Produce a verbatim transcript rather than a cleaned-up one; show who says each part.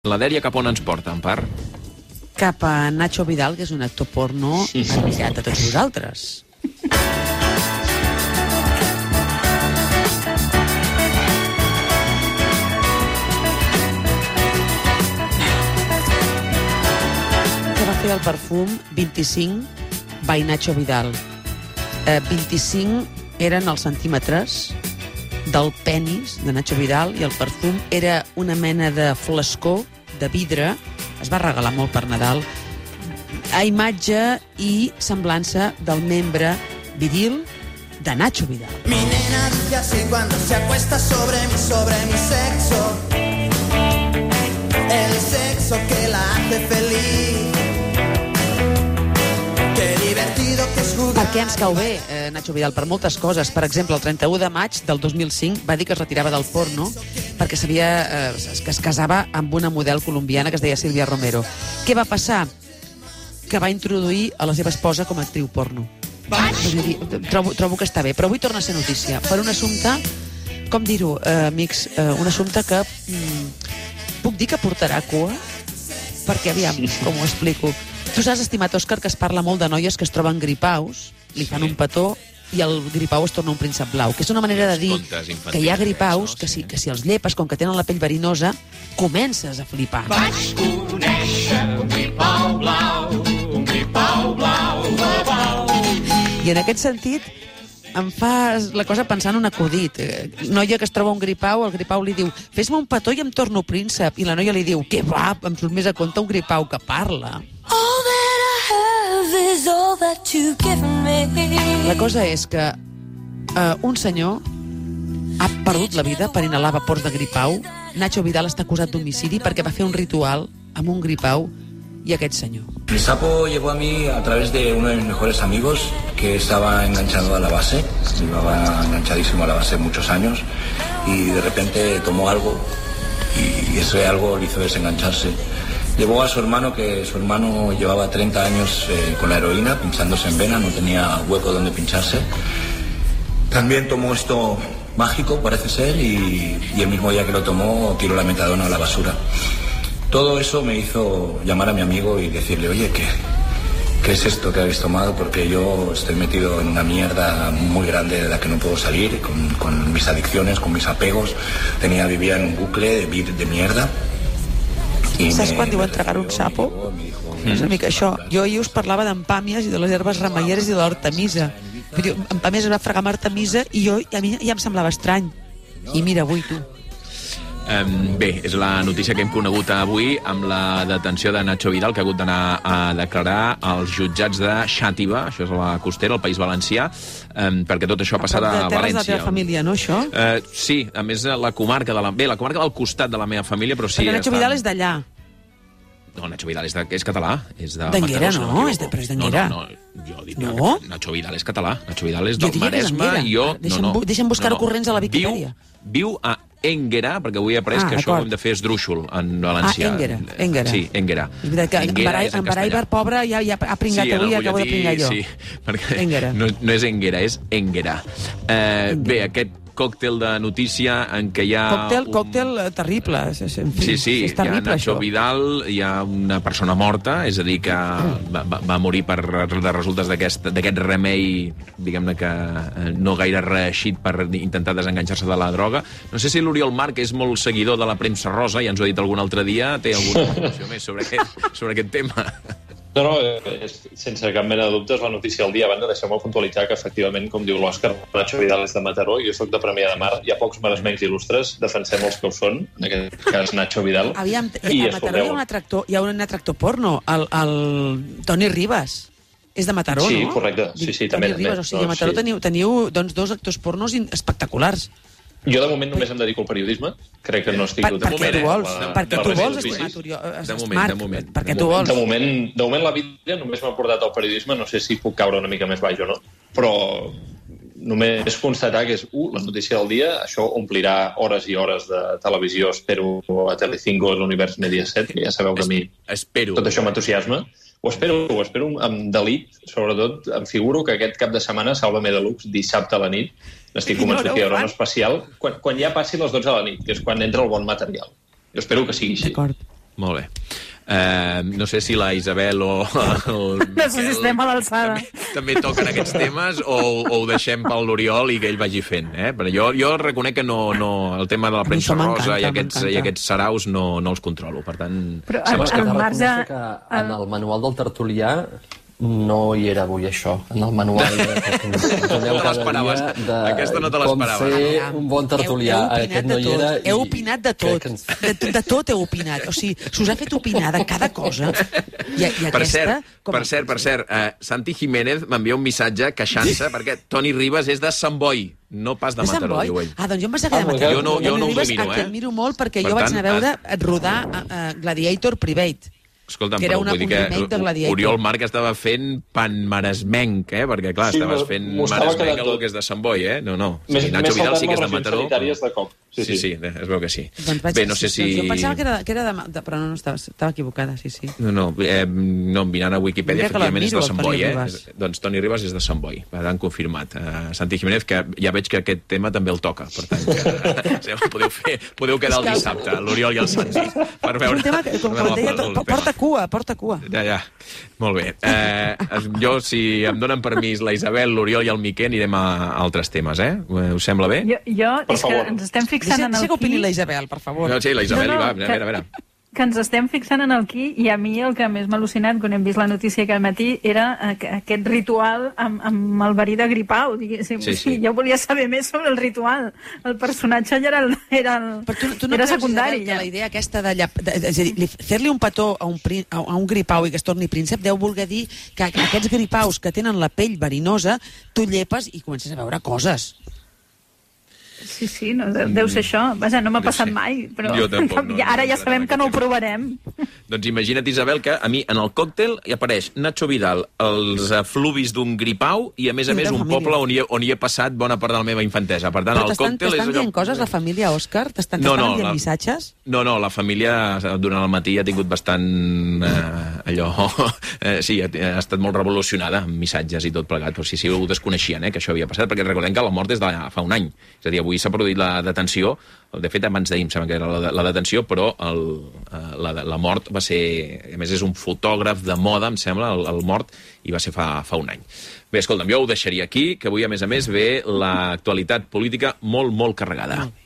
Speaker 1: La Dèria cap on ens porta, en part?
Speaker 2: Cap a Nacho Vidal, que és un actor porno admirat de tots vosaltres. Que va fer el perfum vint-i-cinc by Nacho Vidal. Eh, vint-i-cinc eren els centímetres del penis de Nacho Vidal i el perfum era una mena de flascó de vidre, es va regalar molt per Nadal, a imatge i semblança del membre viril de Nacho Vidal.
Speaker 3: Mi nena dice así cuando se acuesta sobre mi, sobre mi sexo. El sexo que la hace feliz. Qué divertido que es jugar.
Speaker 2: Per què ens cau bé, eh, Nacho Vidal? Per moltes coses. Per exemple, el trenta-u de maig del dos mil cinc va dir que es retirava del porno perquè sabia, eh, que es casava amb una model colombiana que es deia Silvia Romero. Què va passar? Que va introduir a la seva esposa com a actriu porno. És a dir, trobo, trobo que està bé, però avui torna a ser notícia per un assumpte, com dir-ho, eh, amics, eh, un assumpte que mm, puc dir que portarà cua, perquè aviam, com ho explico. Tu saps, estimat Òscar, que es parla molt de noies que es troben gripaus, li fan un petó i el gripau es torna un príncep blau, que és una manera de dir que hi ha gripaus que si, que si els llepes, com que tenen la pell verinosa, comences a flipar.
Speaker 4: Vaig conèixer un gripau blau, un gripau blau, blau, blau.
Speaker 2: I en aquest sentit em fa la cosa pensar en un acudit. Noia que es troba un gripau, el gripau li diu fes-me un petó i em torno príncep, i la noia li diu què va, em surt més a compte un gripau que parla.
Speaker 4: All that I have is all that you've given me.
Speaker 2: La cosa és que eh, un senyor ha perdut la vida per inhalar vapors de gripau. Nacho Vidal està acusat d'homicidi perquè va fer un ritual amb un gripau y aquest senyor.
Speaker 5: El sapo llegó a mí a través de uno de mis mejores amigos que estaba enganchado a la base, llevaba enganchadísimo a la base muchos años y de repente tomó algo y ese algo le hizo desengancharse. Llevó a su hermano, que su hermano llevaba treinta años eh, con la heroína, pinchándose en vena, no tenía hueco donde pincharse. También tomó esto mágico, parece ser, y, y el mismo día que lo tomó tiró la metadona a la basura. Todo eso me hizo llamar a mi amigo y decirle, oye, ¿qué, qué es esto que habéis tomado? Porque yo estoy metido en una mierda muy grande de la que no puedo salir, con, con mis adicciones, con mis apegos. Tenía, vivía en un bucle de, de mierda. I
Speaker 2: Saps quan diu entregar un sapo? Mm. És una mica això. Jo ahir us parlava d'empàmies i de les herbes remeieres i de l'Artemisa. Empàmies es va fregar amb Artemisa i jo, a mi ja em semblava estrany. I mira, avui tu.
Speaker 1: Um, bé, és la notícia que hem conegut avui amb la detenció de Nacho Vidal, que ha hagut d'anar a declarar als jutjats de Xàtiva, això és a la costera, al País Valencià, um, perquè tot això ha passat a València.
Speaker 2: De la teva família, no, això?
Speaker 1: Uh, sí, a més, la comarca de la... Bé, la comarca del costat de la meva família, però sí...
Speaker 2: Perquè Nacho Vidal és d'allà.
Speaker 1: No, Nacho Vidal és, de, és català. És de
Speaker 2: d'Anguera, no? no és de, però és d'Anguera.
Speaker 1: No, no, no, jo dic
Speaker 2: no?
Speaker 1: que Nacho Vidal és català. Nacho Vidal és del Maresme i jo...
Speaker 2: Deixa'm,
Speaker 1: no, no,
Speaker 2: deixa'm buscar
Speaker 1: no, no.
Speaker 2: ocorrents a la Viquipèdia.
Speaker 1: Viu, viu a Énguera, perquè avui he après ah, que això ho hem de fer esdrúixol en valencià.
Speaker 2: Ah, Énguera, Énguera.
Speaker 1: Sí, Énguera.
Speaker 2: És veritat que en Baraibar, pobre, ja, ja ha pringat sí, avui, acabo de pringar jo.
Speaker 1: Sí, perquè no, no és Énguera, és Énguera. Eh, bé, aquest còctel de notícia en què hi ha...
Speaker 2: Còctel,
Speaker 1: un...
Speaker 2: còctel terrible. En fi,
Speaker 1: sí, sí,
Speaker 2: és terrible,
Speaker 1: hi ha Nacho
Speaker 2: això.
Speaker 1: Vidal, hi ha una persona morta, és a dir, que va, va, va morir per de resultes d'aquest remei, diguem-ne que no gaire reeixit per intentar desenganxar-se de la droga. No sé si l'Oriol Marc, que és molt seguidor de la premsa rosa, ja ens ho ha dit algun altre dia, té alguna informació més sobre aquest, sobre aquest tema.
Speaker 6: No, no, és, sense cap mena de dubtes, la notícia del dia. A banda, deixeu-me puntualitzar que, efectivament, com diu l'Òscar, Nacho Vidal és de Mataró, jo soc de Premià de Mar, hi ha pocs maresmenys il·lustres, defensem els que ho són, en aquest cas Nacho Vidal.
Speaker 2: Aviam, I, a Mataró hi ha un atractor, hi ha un atractor porno, el, el Toni Ribas. És de Mataró,
Speaker 6: sí,
Speaker 2: no?
Speaker 6: Sí, correcte. Sí, sí,
Speaker 2: Toni
Speaker 6: també.
Speaker 2: Ribas, o sigui, a Mataró sí. teniu, teniu doncs, dos actors pornos espectaculars.
Speaker 6: Jo, de moment, només em dedico al periodisme. Crec que no estic...
Speaker 2: Per, perquè tu vols, la, perquè tu vols, estimat Oriol.
Speaker 1: De moment, de moment.
Speaker 2: Perquè tu vols.
Speaker 6: De moment, de moment la vida només m'ha portat al periodisme. No sé si puc caure una mica més baix o no. Però només constatar que és, uh, la notícia del dia. Això omplirà hores i hores de televisió, espero, a Telecinco, l'univers Mediaset, que ja sabeu que a mi
Speaker 1: espero.
Speaker 6: Tot això m'entusiasma. Ho espero, ho espero amb delit, sobretot em figuro que aquest cap de setmana Sálvame Deluxe, dissabte a la nit, n'estic convençut no, no, que hi haurà un especial quan, quan ja passi les dotze de la nit, que és quan entra el bon material. Jo espero que sigui així.
Speaker 2: D'acord.
Speaker 1: Molt bé. Uh, no sé si la Isabel o el Miquel...
Speaker 7: No sé si estem a l'alçada.
Speaker 1: També, també toquen aquests temes o, o ho deixem pel l'Oriol i que ell vagi fent, eh? Però jo, jo reconec que no, no, el tema de la premsa rosa i aquests, i aquests saraus no, no els controlo, per tant...
Speaker 7: Però
Speaker 8: Sembla
Speaker 7: el,
Speaker 8: que
Speaker 7: el marge...
Speaker 8: que en el manual del tertulià no hi era avui això, en el manual de, que, que ens doneu
Speaker 1: No te
Speaker 8: cada
Speaker 1: l'esperaves.
Speaker 8: dia de
Speaker 1: Aquesta no te
Speaker 8: com
Speaker 1: l'esperaves.
Speaker 8: ser un bon tertulià.
Speaker 2: Heu, heu
Speaker 8: Aquest no hi
Speaker 2: tot.
Speaker 8: era.
Speaker 2: Heu
Speaker 8: i
Speaker 2: opinat de
Speaker 8: crec
Speaker 2: tot.
Speaker 8: que ens-
Speaker 2: De, de tot heu opinat. O sigui, s'us ha fet opinar de cada cosa. I, i
Speaker 1: Per
Speaker 2: aquesta...
Speaker 1: cert,
Speaker 2: com
Speaker 1: per cert, per cert, uh, Santi Jiménez m'envia un missatge queixant-se perquè Toni Ribas és de Sant Boi, no pas de
Speaker 2: De Sant
Speaker 1: Mataró,
Speaker 2: Boi?
Speaker 1: diu ell.
Speaker 2: Ah, doncs jo em pensava que
Speaker 6: Ah,
Speaker 2: de Mataró.
Speaker 1: jo no- jo no ho
Speaker 2: Ribas,
Speaker 1: domino,
Speaker 2: a qui
Speaker 1: eh?
Speaker 2: admiro molt perquè
Speaker 1: Per
Speaker 2: jo vaig
Speaker 1: tant,
Speaker 2: anar a veure
Speaker 1: has-
Speaker 2: rodar uh, uh, Gladiator Private.
Speaker 1: Escolta'm,
Speaker 2: Que era
Speaker 1: però
Speaker 2: una-
Speaker 1: vull dir
Speaker 2: un
Speaker 1: que
Speaker 2: remake de Gladiator.
Speaker 1: Oriol Marc estava fent pan maresmenc, eh? Perquè, clar,
Speaker 6: Sí,
Speaker 1: estaves
Speaker 6: m'ho-
Speaker 1: fent
Speaker 6: m'ho estava
Speaker 1: maresmenc
Speaker 6: quedant
Speaker 1: algú
Speaker 6: tot.
Speaker 1: que és de Sant Boi, eh? No, no.
Speaker 6: Més,
Speaker 1: Sí, Nacho
Speaker 6: més
Speaker 1: Vidal sí que és de
Speaker 6: saltant-me
Speaker 1: Mataró.
Speaker 6: regions sanitàries de cop. Sí,
Speaker 1: Sí,
Speaker 6: sí.
Speaker 1: sí, es veu que sí.
Speaker 2: Doncs vaig...
Speaker 1: Bé, no sé si...
Speaker 2: Doncs jo pensava que era, que era de, de... Però no, no estava, estava equivocada, sí, sí.
Speaker 1: No, no, eh, no, mirant a Wikipedia,
Speaker 2: Mira que
Speaker 1: efectivament és de
Speaker 2: l'admiro,
Speaker 1: Sant
Speaker 2: el Toni
Speaker 1: Boi, eh?
Speaker 2: Ribas.
Speaker 1: És- Doncs Toni Ribas és de Sant Boi, han confirmat. Uh, Santi Jiménez, que ja veig que aquest tema també el toca, per tant, que, sí, podeu, fer, podeu quedar el dissabte, l'Oriol i el Santi, per
Speaker 2: És
Speaker 1: veure...
Speaker 2: un tema que, com,
Speaker 1: per
Speaker 2: com
Speaker 1: veure
Speaker 2: deia,
Speaker 1: el- el tema.
Speaker 2: porta cua, porta cua.
Speaker 1: Ja, ja. Molt bé. Eh, jo, si em donen permís, la Isabel, l'Oriol i el Miquel, anirem a altres temes, eh? Us sembla bé?
Speaker 7: Jo, jo
Speaker 6: Per
Speaker 7: és que
Speaker 6: favor.
Speaker 7: ens estem fixant
Speaker 2: Deixa,
Speaker 7: en
Speaker 2: deixa
Speaker 7: el
Speaker 2: que opini
Speaker 7: qui...
Speaker 2: la Isabel, per favor.
Speaker 1: No, sí, la Isabel
Speaker 7: No,
Speaker 1: hi
Speaker 7: no,
Speaker 1: va. A
Speaker 7: que-
Speaker 1: veure, a veure.
Speaker 7: que ens estem fixant en el qui, i a mi el que més m'ha al·lucinat quan hem vist la notícia aquest matí era aqu- aquest ritual amb, amb el verí de Gripau, diguéssim.
Speaker 1: Sí, sí.
Speaker 7: Jo volia saber més sobre el ritual. El personatge ja era, el, era, el,
Speaker 2: Però tu, tu no
Speaker 7: era
Speaker 2: creus,
Speaker 7: secundari.
Speaker 2: Isabel, que
Speaker 7: Ja.
Speaker 2: la idea aquesta de, llap, de, de, és a dir, li- fer-li un petó a un, pri, a, a un gripau i que es torni príncep deu voler dir que aquests gripaus que tenen la pell verinosa, tu llepes i comences a veure coses.
Speaker 7: Sí, sí, no, deu, deu ser això. Vaja, no m'ha
Speaker 1: Deu
Speaker 7: passat
Speaker 1: ser.
Speaker 7: mai, però
Speaker 1: Jo tampoc, no,
Speaker 7: ja, ara
Speaker 1: no
Speaker 7: ja
Speaker 1: he
Speaker 7: sabem
Speaker 1: entrat
Speaker 7: que
Speaker 1: en
Speaker 7: no ho
Speaker 1: aquest
Speaker 7: provarem.
Speaker 1: Doncs imagina't, Isabel, que a mi en el còctel hi apareix Nacho Vidal, els efluvis d'un gripau i, a més a
Speaker 2: I
Speaker 1: més,
Speaker 2: de
Speaker 1: un
Speaker 2: família.
Speaker 1: poble on hi, he, on hi he passat bona part de la meva infantesa. Per tant,
Speaker 2: Però
Speaker 1: el
Speaker 2: t'estan
Speaker 1: còctel és
Speaker 2: t'estan
Speaker 1: allò...
Speaker 2: dient coses, la família Òscar? T'estan
Speaker 1: No,
Speaker 2: t'estan
Speaker 1: no,
Speaker 2: enviant
Speaker 1: la-
Speaker 2: missatges?
Speaker 1: No, no, la família durant el matí ha tingut bastant eh, allò... Eh, sí, ha, ha estat molt revolucionada amb missatges i tot plegat, però sí, sí, ho desconeixien, eh, que això havia passat, perquè recordem que la mort és de fa un any. És a dir, avui s'ha produït la detenció, de fet, abans d'ahir em sembla que era la, la detenció, però el, eh, la, la mort va ser... A més, és un fotògraf de moda, em sembla, el, el mort, i va ser fa, fa un any. Bé, escolta'm, jo ho deixaria aquí, que avui, a més a més, ve l'actualitat política molt, molt carregada.